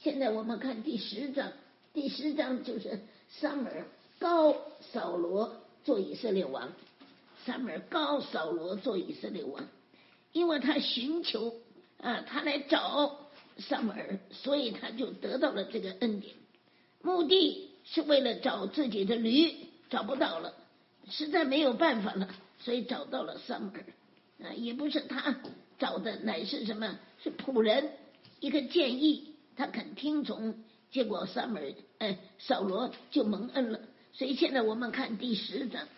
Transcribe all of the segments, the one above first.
现在我们看第10章，第10章就是撒母耳膏扫罗做以色列王。撒母耳膏扫罗做以色列王，因为他寻求他来找撒母耳，所以他就得到了这个恩典。目的是为了找自己的驴，找不到了，实在没有办法了，所以找到了撒母耳。也不是他找的，乃是什么？是仆人一个建议，他肯听从，结果扫罗就蒙恩了。所以现在我们看第10章，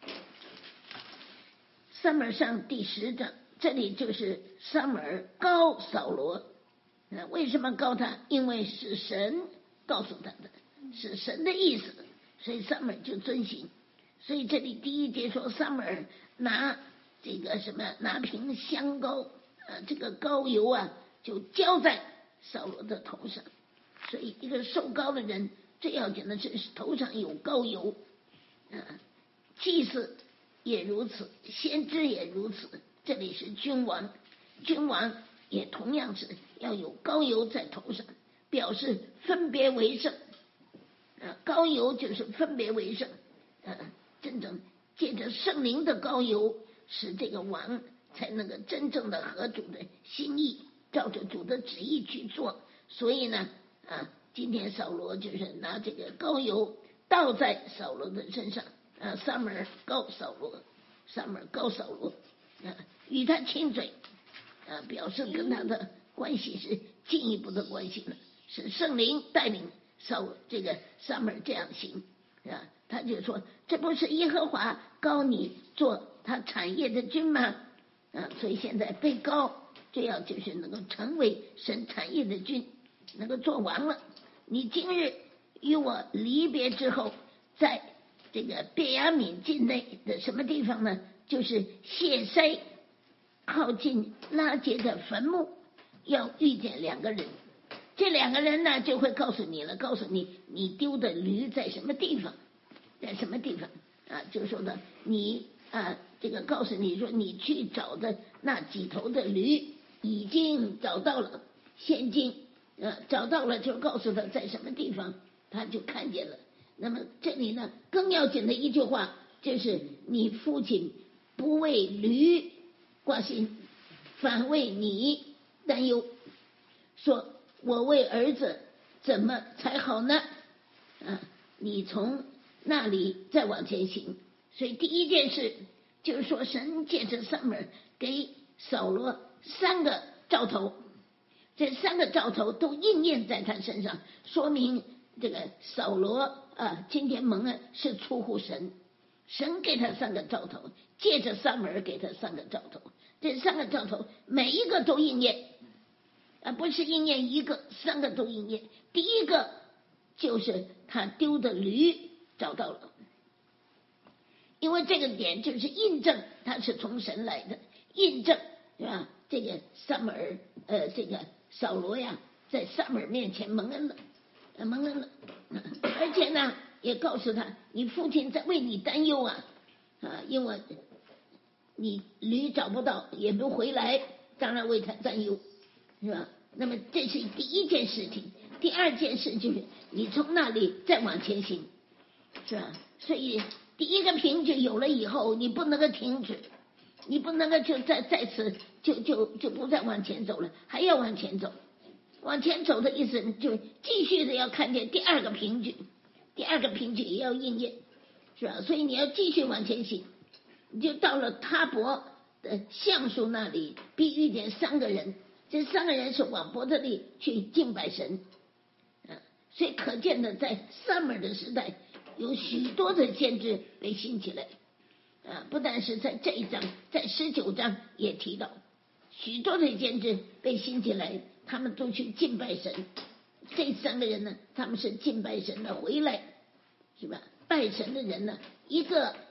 撒母耳上第10章，这里就是撒母耳膏扫罗。为什么膏他？因为是神告诉他的，是神的意思，所以撒母耳就遵行。所以这里第1节说，撒母耳拿这个拿瓶香膏，这个膏油就浇在扫罗的头上。所以一个受膏的人最要紧的是头上有膏油。祭司也如此，先知也如此。这里是君王，君王也同样是要有膏油在头上，表示分别为圣。膏油就是分别为圣，真正借着圣灵的膏油，使这个王才能够真正的合主的心意，照着主的旨意去做。所以呢，今天扫罗就是拿这个膏油倒在扫罗的身上，撒母耳膏扫罗，撒母耳膏扫罗，与他亲嘴，表示跟他的关系是进一步的关系了，是圣灵带领这个撒母耳这样行。他就说，这不是耶和华膏你做他产业的君吗？所以现在被膏，这样就是能够成为神产业的君，能够做王了。你今日与我离别之后，在这个便雅悯境内的什么地方呢？就是谢筛靠近拉结的坟墓，要遇见2个人。这2个人呢，就会告诉你了，告诉你你丢的驴在什么地方，在什么地方就说的你这个告诉你说，你去找的那几头的驴已经找到了，现今找到了，就告诉他在什么地方，他就看见了。那么这里呢，更要紧的一句话就是你父亲不为驴挂心，反为你担忧，说我为儿子怎么才好呢？你从那里再往前行。所以第1件事就是说，神借着撒母耳给扫罗3个兆头，这3个兆头都应验在他身上，说明这个扫罗今天蒙恩是出乎神，神给他3个兆头，借着撒母耳给他3个兆头，这3个兆头每一个都应验，不是应验1个，3个都应验。第1个就是他丢的驴找到了，因为这个点就是印证他是从神来的，印证是吧？这个撒母耳这个扫罗在撒母耳面前蒙恩了，蒙恩了，而且呢也告诉他，你父亲在为你担忧因为你驴找不到也不回来，当然为他担忧，是吧？那么这是第1件事情。第2件事就是你从那里再往前行，是吧？所以第1个凭据有了以后，你不能够停止，你不能够就在此就不再往前走了，还要往前走。往前走的意思就继续的要看见第2个凭据，第2个凭据也要应验，是吧？所以你要继续往前行，你就到了他伯的橡树那里，必遇见3个人，这3个人是往伯特利去敬拜神。所以可见的，在撒母耳的时代，有许多的先知被兴起来，不但是在这一章，在19章也提到许多的先知被兴起来，他们都去敬拜神。这3个人呢，他们是敬拜神的回来，是吧？拜神的人呢，第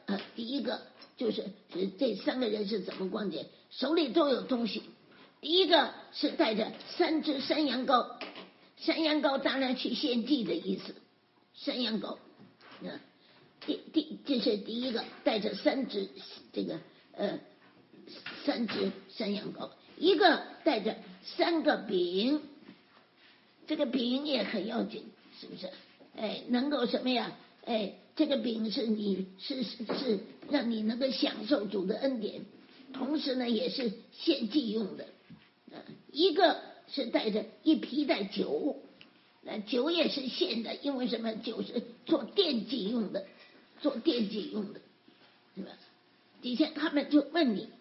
1个就是这3个人是怎么逛街，手里都有东西。第1个是带着3只山羊羔，山羊羔当然去献祭的意思，山羊羔，这是第1个，带着3只山羊羔，1个带着3个饼， 这个饼也很要紧，是不是？能够什么呀？这个饼是你是让你能够享受主的恩典，同时呢也是献祭用的。一个是带着一皮带酒，酒也是献的，因为什么？酒是做奠祭用的，做奠祭用的，是吧？底下他们就问你，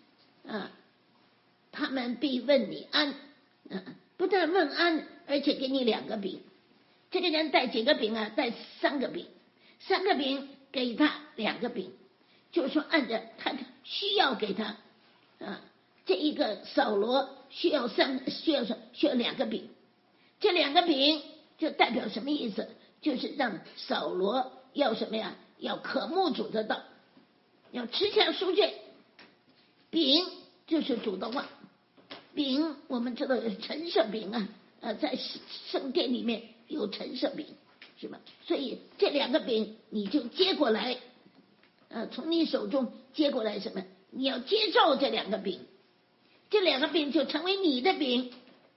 他们必问你安，不但问安，而且给你2个饼。这个人带几个饼啊？带3个饼，3个饼给他2个饼，就是说按照他需要给他这一个扫罗需要2个饼，这2个饼就代表什么意思？就是让扫罗要什么呀？要渴慕主的道，要吃下书卷。饼就是主的话，饼我们知道有陈设饼在圣殿里面有陈设饼，是吧？所以这2个饼你就接过来，从你手中接过来什么？你要接受这2个饼，这2个饼就成为你的饼。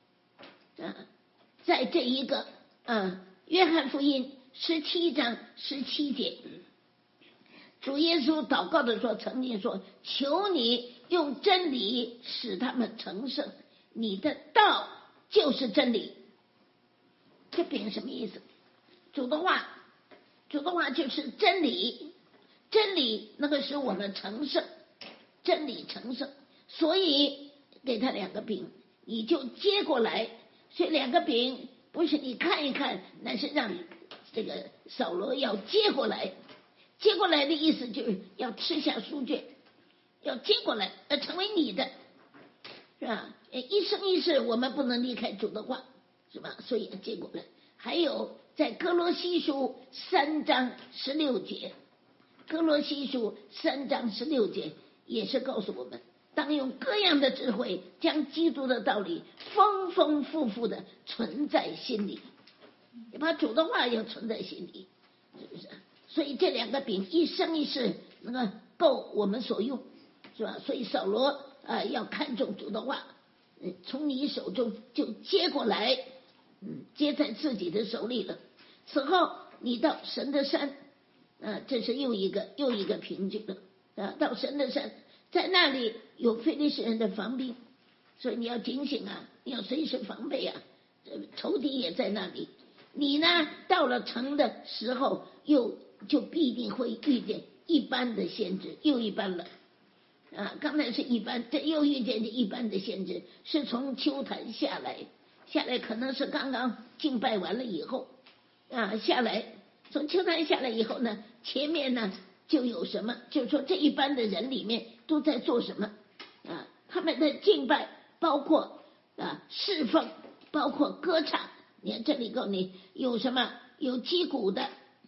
在这一个约翰福音17章17节，主耶稣祷告的时候曾经说：求你用真理使他们成圣，你的道就是真理。这饼什么意思？主的话就是真理，真理能够使我们成圣，真理成圣，所以给他2个饼，你就接过来。所以2个饼不是你看一看，那是让这个扫罗要接过来。接过来的意思就是要吃下书卷，要接过来，要成为你的，是吧？一生一世我们不能离开主的话，是吧？所以要接过来。还有在哥罗西书3章16节，哥罗西书3章16节也是告诉我们，当用各样的智慧将基督的道理丰丰富富的存在心里，把主的话要存在心里，是不是？所以这2个饼一生一世能够够我们所用，是吧？所以扫罗要看重主的话，从你手中就接过来，接在自己的手里了。此后你到神的山，这是又一个凭据了，到神的山，在那里有非利士人的防兵，所以你要警醒你要随时防备仇敌也在那里。你呢，到了城的时候，就必定会遇见一般的先知，又一般了。刚才是一般，这又遇见这一般的先知，是从秋坛下来可能是刚刚敬拜完了以后下来，从秋坛下来以后呢，前面呢就有什么，就是说这一般的人里面都在做什么他们的敬拜包括侍奉，包括歌唱。你看这里告诉你有什么，有击鼓的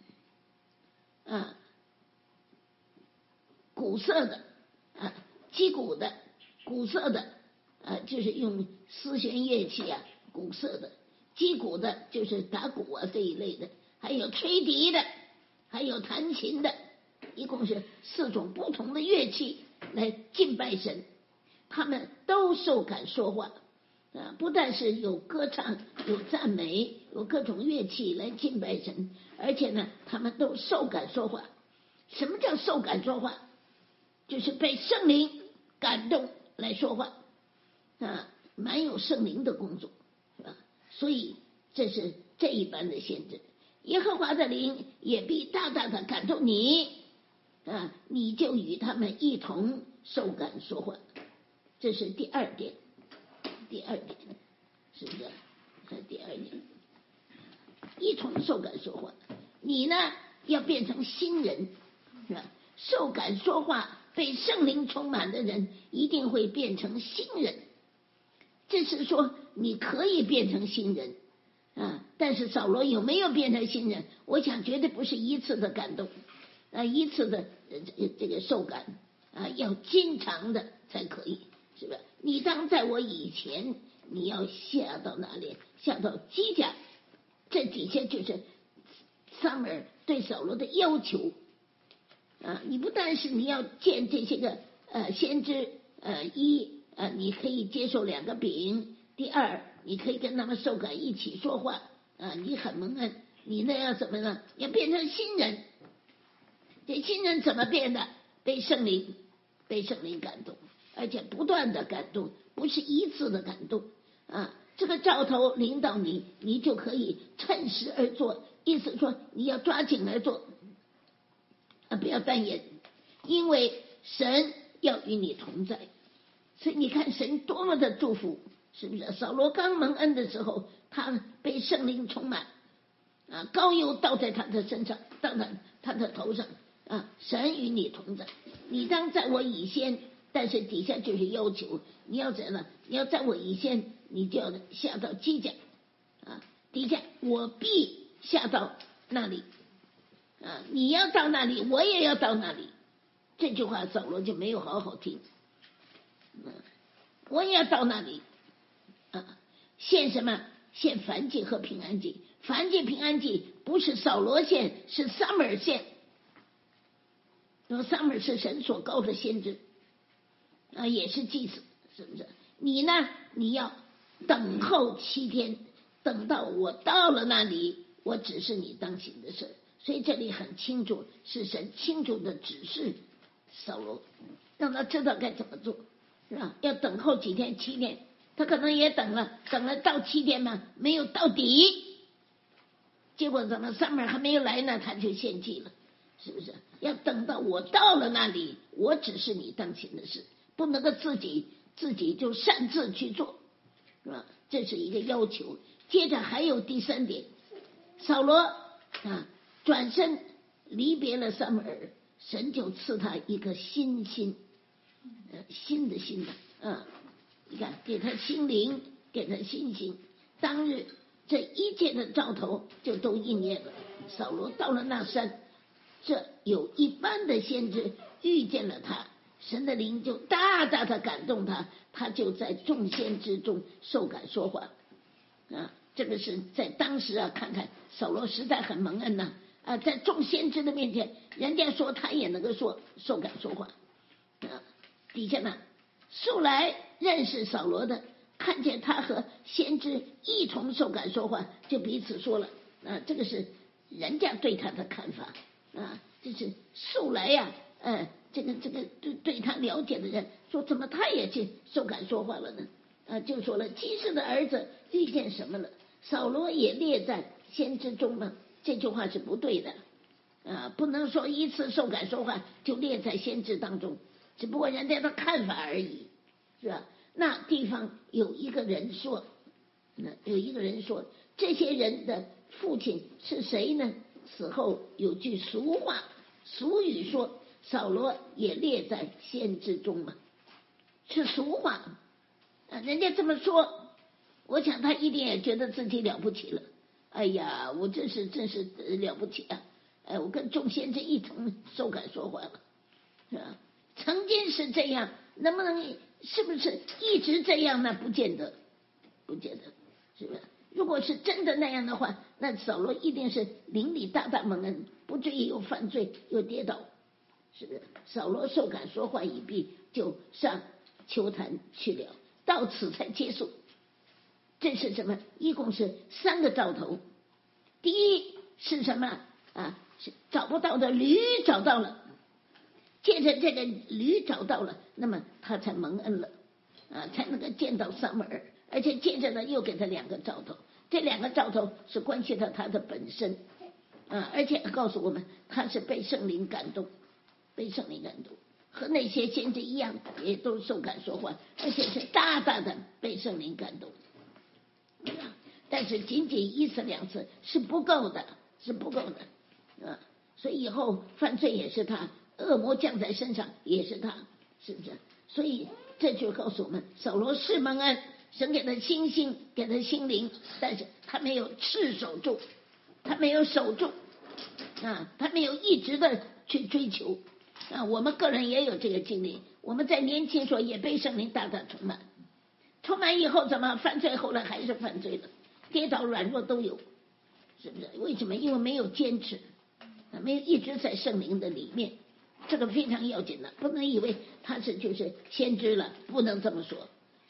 鼓瑟的击鼓的鼓瑟的就是用丝弦乐器鼓瑟的，击鼓的就是打鼓这一类的，还有吹笛的，还有弹琴的，一共是4种不同的乐器来敬拜神。他们都受感说话不但是有歌唱，有赞美，有各种乐器来敬拜神，而且呢他们都受感说话。什么叫受感说话？就是被圣灵感动来说话蛮有圣灵的工作，是吧？所以这是这一般的先知。耶和华的灵也必大大的感动你你就与他们一同受感说话。这是第2点，是不是？第2点，一同受感说话。你呢要变成新人，是吧？受感说话，被圣灵充满的人一定会变成新人。这是说你可以变成新人但是扫罗有没有变成新人？我想绝对不是一次的感动一次的这个受感要经常的才可以，是吧？你当在我以前，你要下到哪里？下到基甲，这底下就是撒母耳对扫罗的要求你不但是你要见这些个先知你可以接受2个饼，第2 你可以跟他们受感一起说话啊，你很蒙恩，你那要怎么呢？要变成新人。这新人怎么变的？被圣灵感动，而且不断的感动，不是一次的感动啊。这个兆头领导你，你就可以趁时而做，意思说你要抓紧来做啊，不要单言，因为神要与你同在。所以你看神多么的祝福，是不是？扫罗刚蒙恩的时候，他被圣灵充满啊，膏油倒在他的身上，倒在他的头上啊，神与你同在，你当在我以先，但是底下就是要求你要怎样呢？你要在我以先，你就要下到基甲啊，底下我必下到那里啊，你要到那里，我也要到那里。这句话扫罗就没有好好听，我也要到那里啊，献什么？献燔祭和平安祭。燔祭平安祭不是扫罗献，是撒母耳献。那么撒母耳是神所膏的先知啊，也是祭司，是不是？你呢？你要等候7天，等到我到了那里，我指示你当行的事。所以这里很清楚，是神清楚的指示扫罗，让他知道该怎么做，是吧？要等候几天？7天，他可能也等了到7天嘛，没有到底。结果怎么撒母耳还没有来呢，他就献祭了，是不是？要等到我到了那里，我指示你当行的事，不能够自己就擅自去做，是吧？这是一个要求。接着还有第3点，扫罗啊转身离别了撒母耳，神就赐他一个新的心啊，你看给他心灵，给他信心。当日这一切的兆头就都应验了。扫罗到了那山，这有一般的先知遇见了他，神的灵就大大的感动他，他就在众先知中受感说话啊。这个是在当时啊，看看扫罗实在很蒙恩呐啊，在众先知的面前，人家说他也能够受感说话啊。底下呢，素来认识扫罗的，看见他和先知一同受感说话，就彼此说了啊，这个是人家对他的看法啊，这是素来呀，这个对他了解的人说，怎么他也去受感说话了呢？啊，就说了基士的儿子遇见什么了？扫罗也列在先知中了，这句话是不对的啊，不能说一次受感说话就列在先知当中，只不过人家的看法而已，是吧？那地方有一个人说，这些人的父亲是谁呢？死后有句俗语说，扫罗也列在先知中嘛，是俗话啊，人家这么说。我想他一定也觉得自己了不起了，哎呀，我真是了不起啊！我跟众先知一同受感说话了，是吧？曾经是这样，能不能是不是一直这样呢？不见得，是不是？如果是真的那样的话，那扫罗一定是灵里大蒙恩，不至于又犯罪又跌倒，是不是？扫罗受感说话已毕，就上丘坛去了，到此才结束。这是什么？一共是3个兆头。第一是什么啊？是找不到的驴找到了，借着这个驴找到了，那么他才蒙恩了啊，才能够见到撒母耳，而且接着呢又给他2个兆头，这2个兆头是关系到他的本身啊，而且告诉我们他是被圣灵感动，和那些先知一样，也都受感说话，而且是大大的被圣灵感动。但是仅仅1次2次是不够的啊！所以以后犯罪也是他，恶魔降在身上也是他，是不是？所以这就告诉我们，扫罗是蒙恩，神给他心性，给他心灵，但是他没有守住啊，他没有一直的去追求啊。我们个人也有这个经历，我们在年轻时候也被圣灵大大充满以后怎么犯罪？后来还是犯罪了，跌倒软弱都有，是不是？为什么？因为没有坚持，没有一直在圣灵的里面，这个非常要紧的，不能以为他就是先知了，不能这么说，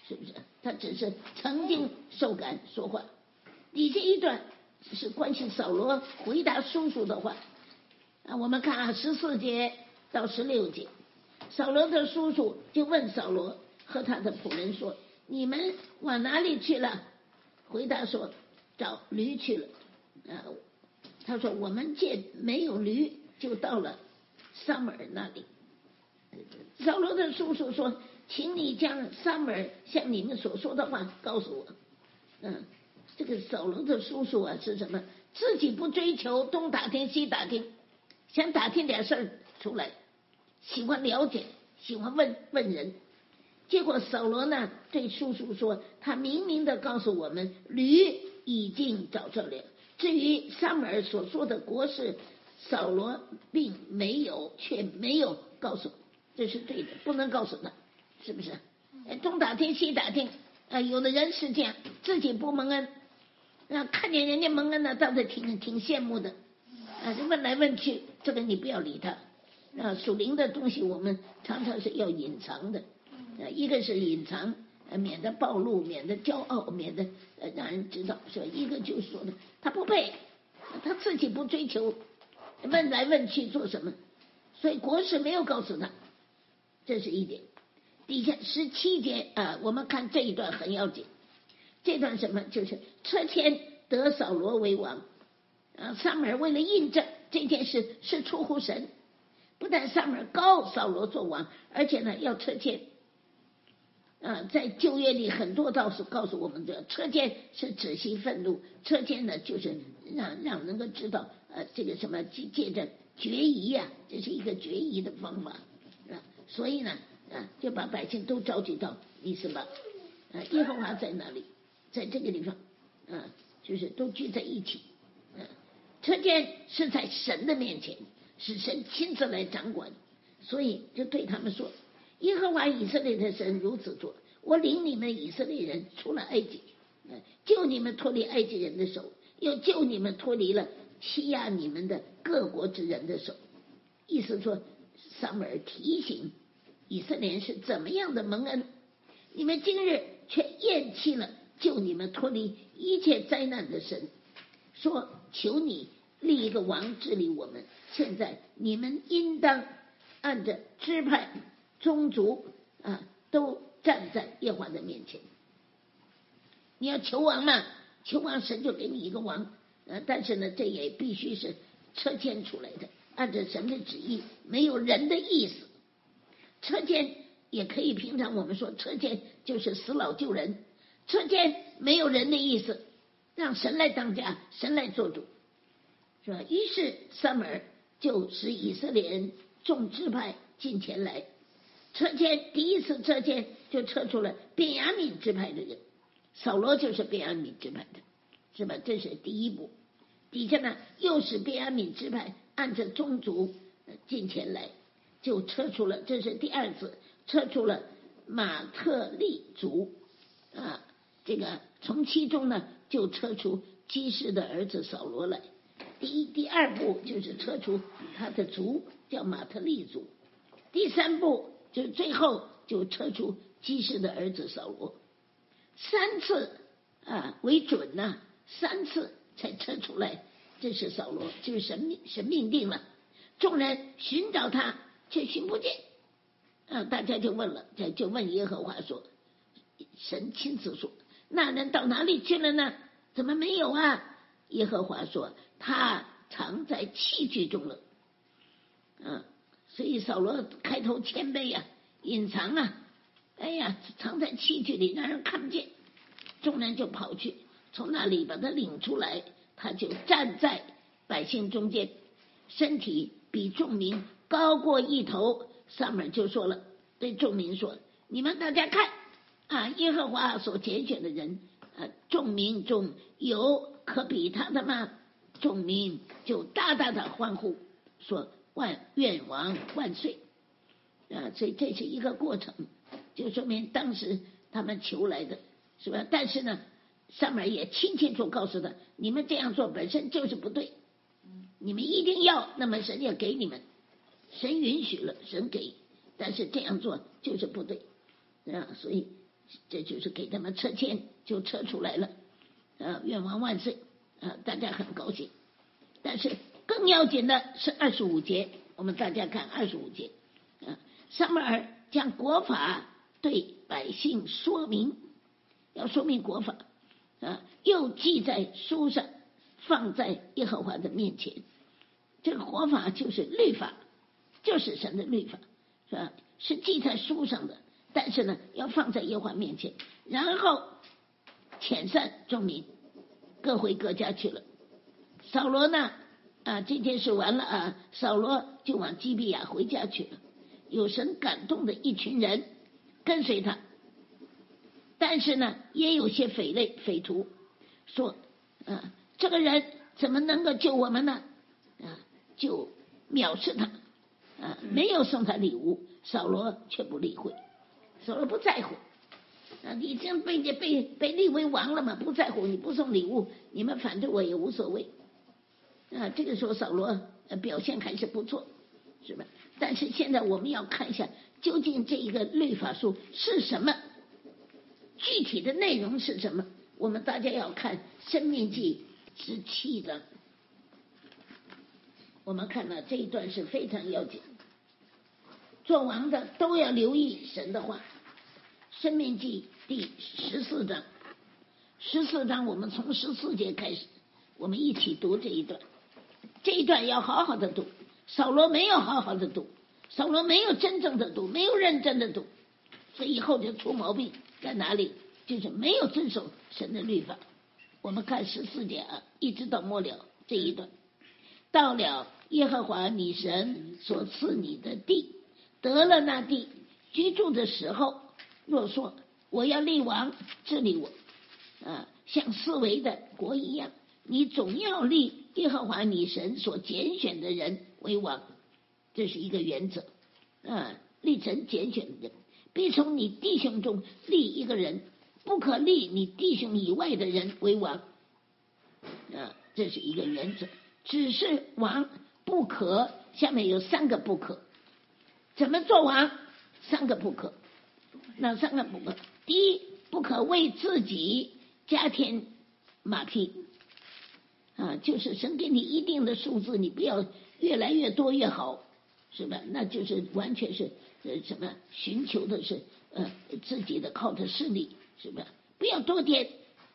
是不是？他只是曾经受感说话。底下一段是关系扫罗回答叔叔的话啊，我们看14节到16节，扫罗的叔叔就问扫罗和他的仆人说：“你们往哪里去了？”回答说：“找驴去了。”他说：“我们见没有驴，就到了撒母耳那里。”扫罗的叔叔说：“请你将撒母耳向你们所说的话告诉我。”这个扫罗的叔叔啊是什么？自己不追求东打听西打听，想打听点事儿出来，喜欢了解，喜欢问人。结果扫罗呢对叔叔说：“他明明的告诉我们，驴已经找着了。至于撒母耳所说的国事，扫罗并没有，却没有告诉，这是对的，不能告诉他，是不是？东打听西打听，有的人是这样，自己不蒙恩，看见人家蒙恩呢，倒是挺羡慕的，问来问去，这个你不要理他。属灵的东西我们常常是要隐藏的，一个是隐藏，免得暴露，免得骄傲，免得让人知道，是吧？一个就是说的，他不配，他自己不追求，问来问去做什么？所以国事没有告诉他，这是一点。底下17节我们看这一段很要紧。这段什么？就是车前得扫罗为王。撒母耳为了印证这件事是出乎神，不但撒母耳膏扫罗做王，而且呢要车前。在旧约里很多道士告诉我们的，车间是止息愤怒，车间呢就是让能够知道这个什么借着决疑呀，这是一个决疑的方法所以呢就把百姓都召集到米斯巴，耶和华在哪里？在这个地方就是都聚在一起。车间是在神的面前，是神亲自来掌管，所以就对他们说：耶和华以色列的神如此做，我领你们以色列人出了埃及，救你们脱离埃及人的手，又救你们脱离了欺压你们的各国之人的手。意思说，撒母耳提醒以色列人是怎么样的蒙恩，你们今日却厌弃了救你们脱离一切灾难的神，说求你立一个王治理我们。现在你们应当按着支派宗族都站在耶和华的面前。你要求王嘛，求王神就给你一个王，但是呢这也必须是车签出来的，按照神的旨意，没有人的意思。车签也可以平常我们说车签就是死老救人，车签没有人的意思，让神来当家，神来做主，是吧？于是撒母耳就使以色列人众支派进前来，车签第一次车签就车出了便雅悯支派的人，扫罗就是便雅悯支派的，是吧？这是第一步。底下呢又使便雅悯支派按着宗族进前来，就车出了，这是第二次车出了马特利族这个从其中呢就车出基士的儿子扫罗来。第二步就是车出他的族叫马特利族，第三步就最后就车出基士的儿子扫罗。3次为准3次才车出来，这是扫罗，就是神命定了。众人寻找他却寻不见，大家就问了，就问耶和华说，神亲自说，那人到哪里去了呢？怎么没有耶和华说，他藏在器具中了。所以扫罗开头谦卑隐藏藏在器具里，让人看不见。众人就跑去，从那里把他领出来，他就站在百姓中间，身体比众民高过一头。撒母耳就说了，对众民说，你们大家看耶和华所拣选的人，众民中有可比他的吗？众民就大大的欢呼，说愿王万岁。所以这是一个过程，就说明当时他们求来的，是吧？但是呢撒母耳也清楚告诉他，你们这样做本身就是不对，你们一定要，那么神也给你们，神允许了，神给，但是这样做就是不对所以这就是给他们撤迁，就撤出来了。愿王万岁，大家很高兴。但是更要紧的是25节，我们大家看25节，撒母耳将国法对百姓说明，要说明国法，又记在书上，放在耶和华的面前。这个国法就是律法，就是神的律法，是吧？是记在书上的，但是呢，要放在耶和华面前，然后遣散众民，各回各家去了。扫罗呢，这件事完了扫罗就往基比亚回家去了。有神感动的一群人跟随他，但是呢，也有些匪徒说，这个人怎么能够救我们呢？就藐视他，没有送他礼物。扫罗却不理会，扫罗不在乎，你已经被立为王了嘛，不在乎，你不送礼物，你们反对我也无所谓。这个时候扫罗表现还是不错，是吧？但是现在我们要看一下，究竟这一个律法书是什么，具体的内容是什么？我们大家要看申命记17章，我们看到这一段是非常要紧，做王的都要留意神的话。申命记第14章，14章我们从14节开始，我们一起读这一段。这一段要好好的读，扫罗没有好好的读，扫罗没有真正的读，没有认真的读，所以以后就出毛病在哪里？就是没有遵守神的律法。我们看14节一直到末了这一段，到了耶和华你神所赐你的地，得了那地，居住的时候，若说我要立王治理我，像四围的国一样，你总要立耶和华你神所拣选的人为王，这是一个原则。立神拣选的人，必从你弟兄中立一个人，不可立你弟兄以外的人为王。这是一个原则。只是王不可，下面有3个不可。怎么做王？3个不可。哪3个不可？第一，不可为自己加添马匹。就是神给你一定的数字，你不要越来越多越好，是吧？那就是完全是什么？寻求的是自己的靠着势力，是吧？不要多添。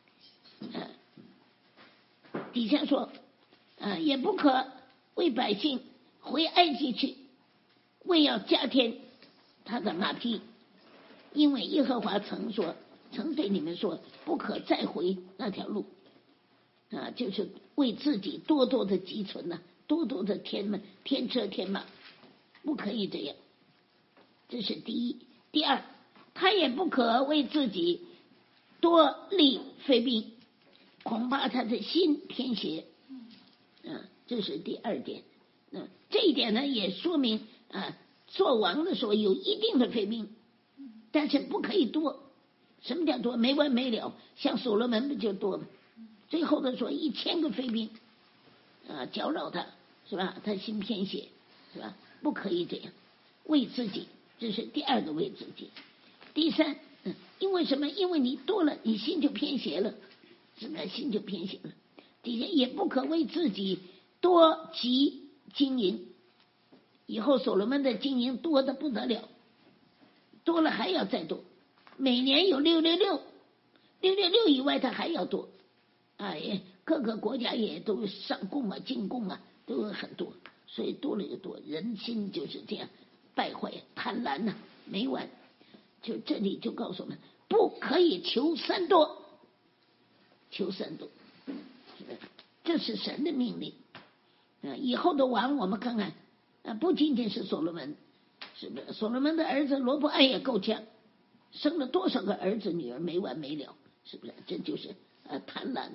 底下说也不可为百姓回埃及去，为要加添他的马匹，因为耶和华曾对你们说，不可再回那条路。就是为自己多多的积存多多的添车添马，不可以这样。这是第一。第二，他也不可为自己多立妃嫔，恐怕他的心偏邪。这是第2点。这一点呢，也说明做王的时候有一定的妃嫔，但是不可以多。什么叫多？没完没了。像所罗门不就多吗？最后的说1000个妃嫔搅扰他，是吧？他心偏邪，是吧？不可以这样为自己。这是第2个为自己。第3，因为什么？因为你多了，你心就偏邪了，是吧？心就偏邪了。底下也不可为自己多积金银。以后所罗门的金银多的不得了，多了还要再多，每年有666以外他还要多。各个国家也都上贡进贡都有很多，所以多了又多，人心就是这样败坏，贪婪没完。就这里就告诉我们，不可以求3多，求3多，这是神的命令。以后的王我们看看，不仅仅是所罗门，是不是？所罗门的儿子罗伯安也够呛，生了多少个儿子女儿没完没了，是不是？这就是贪婪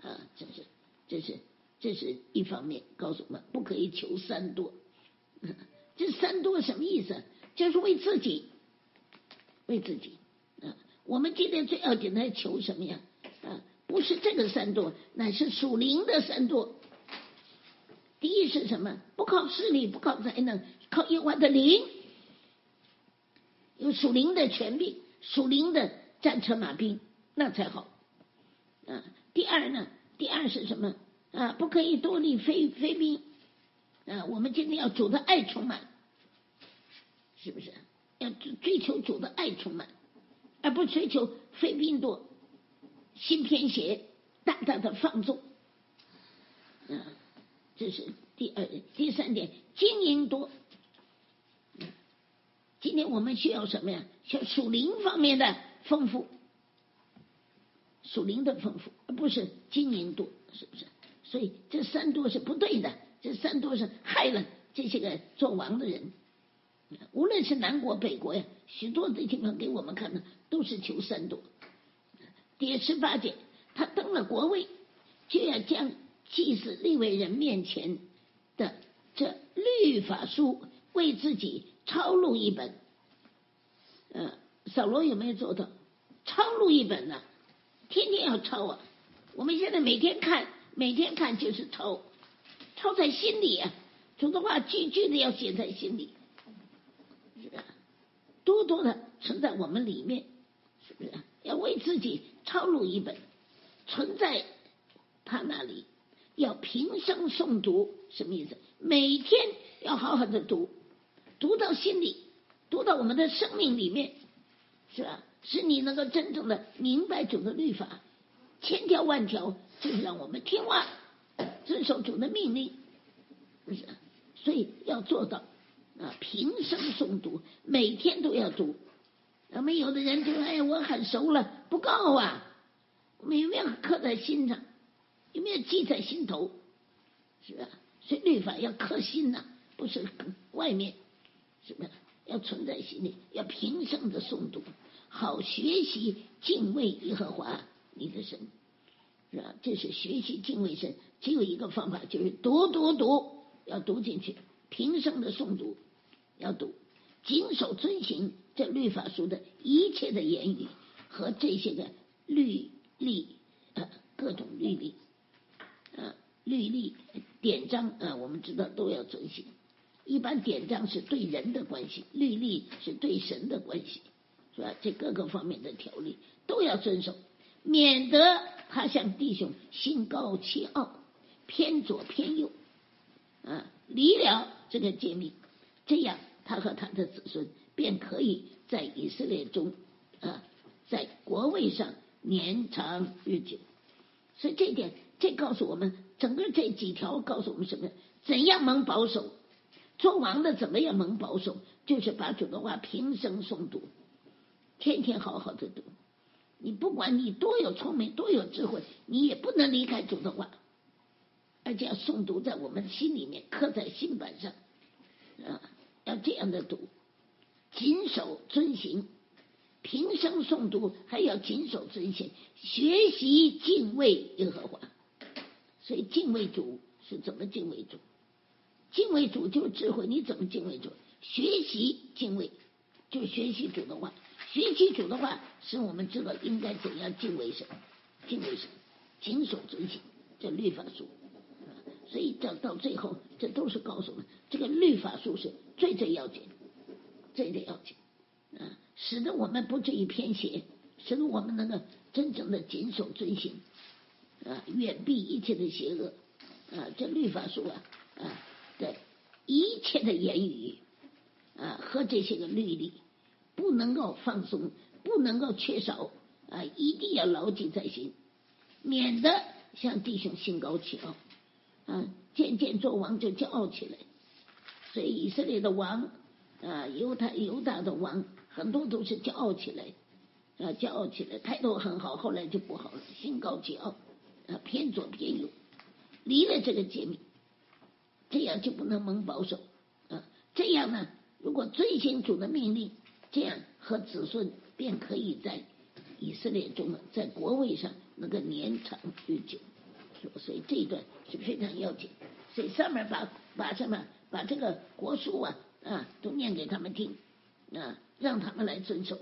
这是一方面，告诉我们不可以求3多。这3多什么意思？就是为自己，为自己。我们今天最要紧的求什么呀？不是这个3多，乃是属灵的3多。第一是什么？不靠势力，不靠才能，靠耶和华的灵，有属灵的权柄，属灵的战车马兵，那才好。第二是什么？不可以多立妃嫔。我们今天要主的爱充满，是不是？要追求主的爱充满，而不追求妃嫔多，心偏邪，大大的放纵。这是第二点。第三点，金银多。今天我们需要什么呀？需要属灵方面的丰富，属灵的丰富，而不是金银多，是不是？所以这三多是不对的，这三多是害了这些个做王的人。无论是南国北国呀，许多的地方给我们看的都是求三多。第18节，他登了国位，就要将祭司利未人面前的这律法书为自己抄录一本。扫罗有没有做到抄录一本呢？天天要抄啊！我们现在每天看就是抄在心里啊，主的话句句的要写在心里，是不是？多多的存在我们里面，是不是？要为自己抄录一本，存在他那里，要平生诵读。什么意思？每天要好好的读到心里，读到我们的生命里面，是吧？使你能够真正的明白主的律法，千条万条，就是让我们听话，遵守主的命令，是不是？所以要做到平生诵读，每天都要读。我们有的人就说：“我很熟了。”不够啊！我们有没有刻在心上？有没有记在心头？是吧？所以律法要刻心呐，不是外面，是不是？要存在心里，要平生的诵读，好学习敬畏耶和华你的神，是吧？这是学习敬畏神，只有一个方法，就是读，要读进去，平生的诵读，要读，谨守遵行这律法书的一切的言语和这些个律例，各种律例，律例典章我们知道都要遵行。一般典章是对人的关系，律例是对神的关系，是吧？这各个方面的条例都要遵守，免得他向弟兄心高气傲，偏左偏右，离了这个诫命，这样他和他的子孙便可以在以色列中在国位上年长日久。所以这点，这告诉我们，整个这几条告诉我们什么？怎样蒙保守？做王的怎么样蒙保守？就是把主的话平生诵读，天天好好的读。你不管你多有聪明，多有智慧，你也不能离开主的话，而且要诵读在我们心里面，刻在心板上，要这样的读，谨守遵行，平生诵读，还要谨守遵行，学习敬畏耶和华。所以敬畏主是怎么敬畏主？敬畏主就是智慧，你怎么敬畏主？学习敬畏，就学习主的话，学习主的话，使我们知道应该怎样敬畏神，谨守遵行这律法书。所以到最后，这都是告诉我们，这个律法书是最要紧，使得我们不至于偏邪，使得我们能够真正的谨守遵行，远避一切的邪恶。这律法书的一切的言语和这些个律例不能够放松，不能够缺少一定要牢记在心，免得像弟兄心高气傲渐渐做王就骄傲起来。所以以色列的王犹大的王很多都是骄傲起来，态度很好，后来就不好了，心高气傲偏左偏右，离了这个诫命，这样就不能蒙保守这样呢，如果遵行主的命令，这样和子孙便可以在以色列中在国位上能够年长日久。所以这一段是非常要紧。所以上面把这个国书都念给他们听让他们来遵守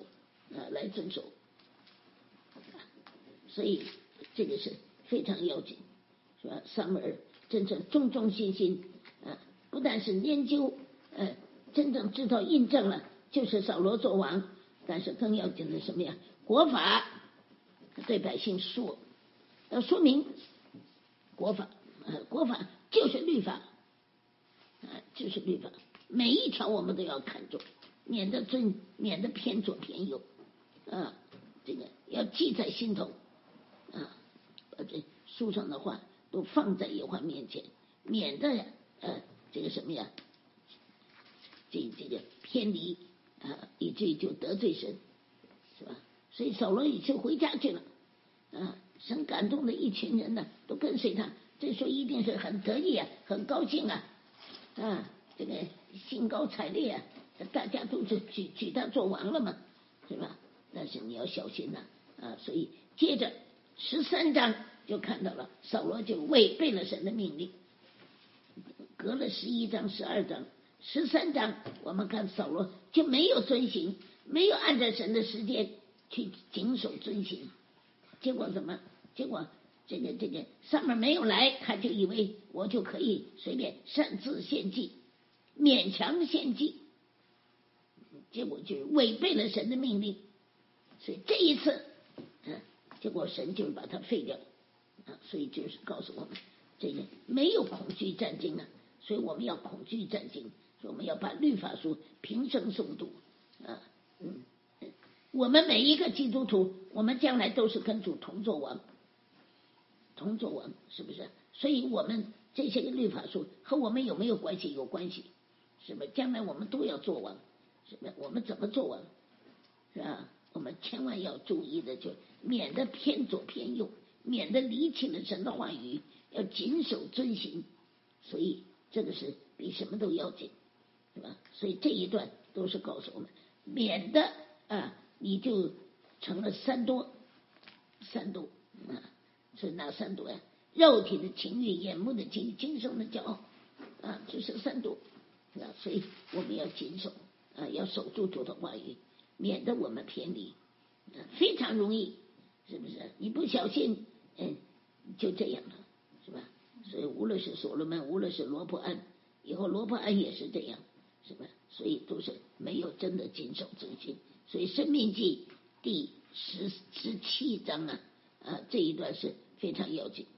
所以这个是非常要紧，是吧？撒母耳真正忠心不但是研究真正知道印证了就是扫罗做王，但是更要紧的什么呀？ 国法对百姓说，要说明国法就是律法，就是律法，每一条我们都要看重，免得偏左偏右，这个要记在心头，把这书上的话都放在耶和华面前，免得这个什么呀，这个偏离以至于就得罪神，是吧？所以扫罗也就回家去了，神感动的一群人呢，都跟随他，这时候一定是很得意啊，很高兴啊，这个兴高采烈啊，大家都是举他做王了嘛，是吧？但是你要小心呐，所以接着13章就看到了扫罗就违背了神的命令，隔了11章、12章、13章，我们看扫罗就没有遵行，没有按照神的时间去谨守遵行，结果什么？结果这个上面没有来，他就以为我就可以随便擅自献祭，勉强献祭，结果就是违背了神的命令，所以这一次，结果神就把他废掉，所以就是告诉我们，这个没有恐惧战惊啊，所以我们要恐惧战惊，所以我们要把律法书平生诵读，我们每一个基督徒，我们将来都是跟主同作王，是不是？所以我们这些个律法书和我们有没有关系？有关系，是不是？将来我们都要做王，是不是？我们怎么做王？是吧？我们千万要注意的，就免得偏左偏右，免得离弃了神的话语，要谨守遵行。所以这个是比什么都要紧，是吧？所以这一段都是告诉我们，免得你就成了三多，是哪三多呀？肉体的情欲、眼目的情欲、今生的骄傲，这是三多，所以我们要谨守，要守住主的话语，免得我们偏离，非常容易，是不是？你不小心，就这样了，是吧？所以无论是所罗门，无论是罗伯安，以后罗伯安也是这样，是吧？所以都是没有真的谨守遵行。所以申命记第17章这一段是非常要紧。